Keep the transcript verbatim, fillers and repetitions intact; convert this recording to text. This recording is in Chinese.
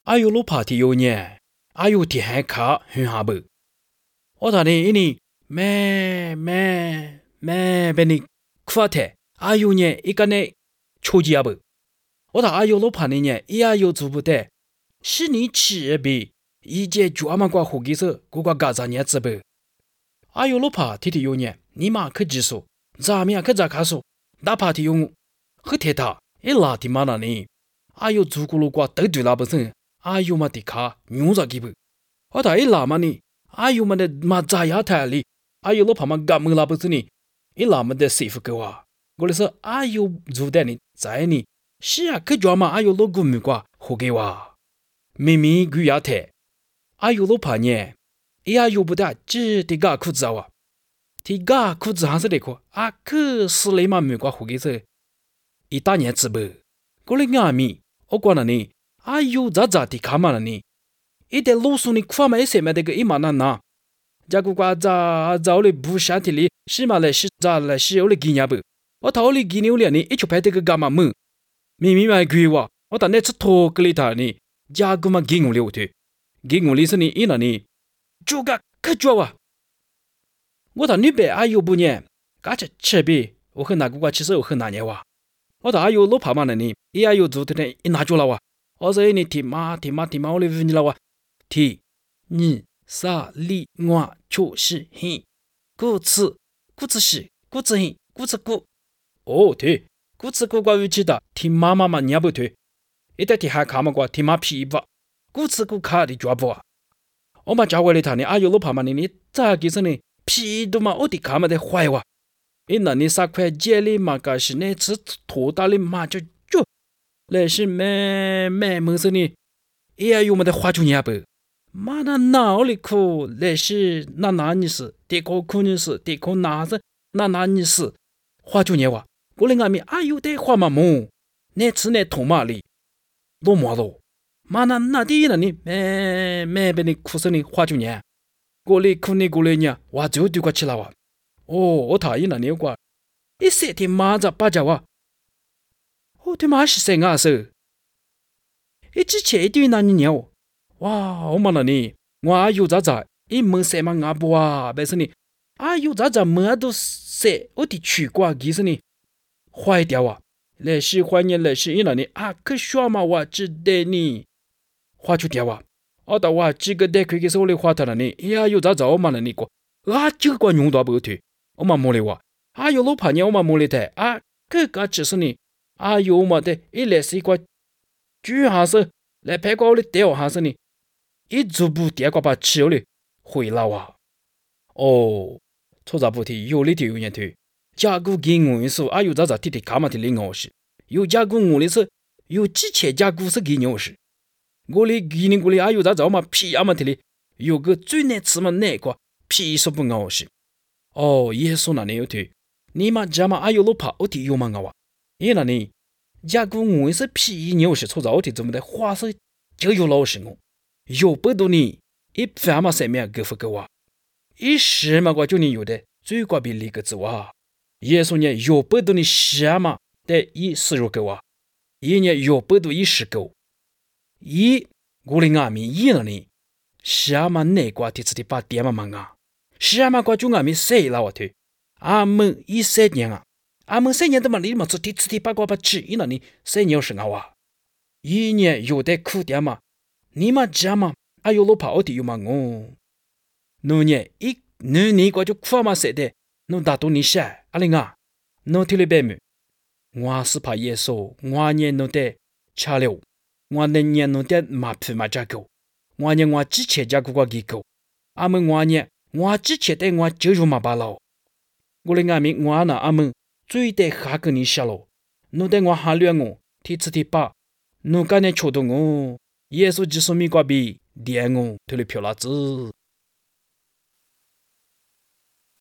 阿有路爬的有年，阿有的还卡很下不。我打你一年，咩咩咩，被你夸的，阿有年一个呢，抽几下不。我打阿有路爬的年，一阿有做不得，是你吃呗，一节专门挂火鸡手，过个嘎子年子不。阿有路爬的的有年，你妈可技术，咱们可咋卡数，哪怕的用，和铁塔，一拉的嘛那呢，阿有做过路挂都对那不成，阿有嘛的卡，牛咋给不？我打一拉嘛呢？阿有嘛的嘛咋样台里？阿有路爬嘛干么拉不是呢？一拉嘛的师傅给我，我的说阿有做的呢，在呢，是啊，可专嘛阿有路过没挂，好给我，明明鬼丫台，阿有路爬呢，一阿有不得，只得个裤子啊，提个裤子还是那个，啊可是你嘛没挂好给说，一大年子不，我的阿米，我讲了呢，阿有咋咋的看嘛了呢？一点路数你快嘛一些嘛这个一嘛那那，假如瓜咋咋我的不山体里是嘛来是咋来是我的纪念不？我头里纪念我呢，一出拍这个干嘛么？明明嘛鬼话，我当那次拖个里头呢，假如嘛纪念了我的，纪念里是你一那呢，就个可抓哇！我当你别阿有不呢，嘎这吃呗，我和那个瓜其实我和那年哇，我当阿有路爬嘛了呢，一阿有做的呢一拿住了哇，我说你提妈提妈提妈我的问你了哇。提你啥里我就是很故此故此是故此很故此故哦对故此故关于知道听妈妈嘛你不对一旦听还看嘛过听妈屁吧故此故卡的抓不啊我嘛教过你他呢阿有路爬嘛你咋其实呢屁都嘛我的看嘛的坏哇因那你啥块接里嘛个是那次拖大里嘛就就那是没没么事呢也有么的花出年不妈那脑里哭，那是那哪里是？这个可能是，这个哪是？那哪里是？花就年话，我的阿米哎呦得花嘛么？那次那痛嘛里，多么咯？妈那那地那里没没被你哭死你花就年，我里哭你过来呢，我就丢过去了哇！哦，我讨厌那你个，一些天妈咋巴着哇？我他妈是谁啊是？一之前一堆那你鸟。哇，我问了你，我阿有咋咋，一问什么阿不啊？别是你，阿有咋咋么都说，我的去过其实你坏掉啊！那是怀念那是因了你啊，可说嘛我只得你坏出掉啊！我到我这个得亏给是我的话头了你，呀有咋咋我问了你个，啊这个用到不对，我嘛没的话，啊有老怕你我嘛没的台啊，这个只是你啊有嘛的，一来是一个主还是来拍过我的掉还是你。一逐步跌过把吃了回来哇！哦，错咋不提有里头有人头，假如给我一说，啊有咋咋提提卡嘛提领我是，有假如我的是有几千假如是给我是，我的给你过来啊有咋咋嘛皮啊嘛提哩，有个最难吃嘛那个皮说不我是，哦耶稣那里有头，你嘛家嘛啊有路怕我提有嘛我哇，因那里假如我是皮牛是错咋我提怎么的花是就有老实我。有不多你一翻嘛上面给不给我一时嘛我就你有的最高比例个字哇耶稣呢有不多你什么的一四入给我一年有不多一十够一我的阿米一了你什么那个第次的把点嘛嘛啊什么个就阿米谁了我推阿们一三年啊阿们三年的嘛你嘛做第次的把个把吃一了你三年是我啊一年有的苦点嘛你嘛知嘛？哎呦，老怕我的有嘛我，侬呢？一侬你个就苦嘛说的，侬打到你晒，阿玲啊，侬听了白没？我是怕耶稣，我呢侬得吃了，我能呢侬得马皮马扎狗，我呢我之前家个个给狗，阿们我呢我之前的我就肉嘛巴老，我的阿明我呢阿们最得下个你下喽，侬得我下两我，提次提八，侬干呢戳到我。耶稣只说米瓜比点我推了票拉子。